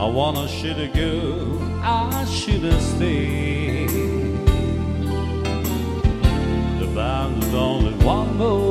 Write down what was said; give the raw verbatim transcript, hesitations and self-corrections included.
I wanna should have go, I should have stayed. The band's only one more